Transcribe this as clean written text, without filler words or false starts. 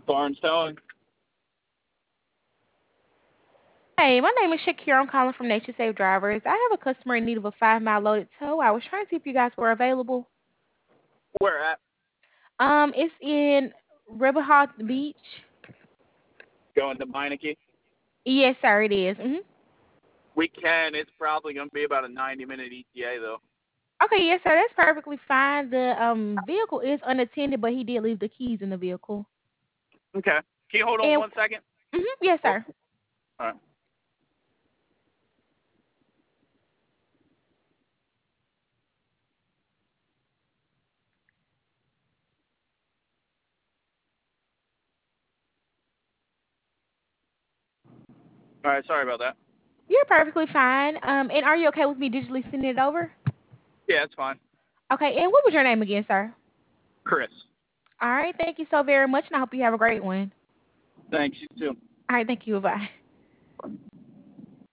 Barnes Towing. Hey, my name is Shakira. I'm calling from Nature Safe Drivers. I have a customer in need of a 5 mile loaded tow. I was trying to see if you guys were available. Where at? It's in Riverhawk Beach. Going to Meineke. Yes, sir, it is. We can. It's probably going to be about a 90-minute ETA, though. Okay, yes, sir, that's perfectly fine. The vehicle is unattended, but he did leave the keys in the vehicle. Okay. Can you hold on And 1 second? yes, Oh, sir. all right. All right. Sorry about that. You're perfectly fine. And are you okay with me digitally sending it over? Yeah, it's fine. Okay, and what was your name again, sir? Chris. All right, thank you so very much, and I hope you have a great one. Thanks. You too. All right, thank you. Bye.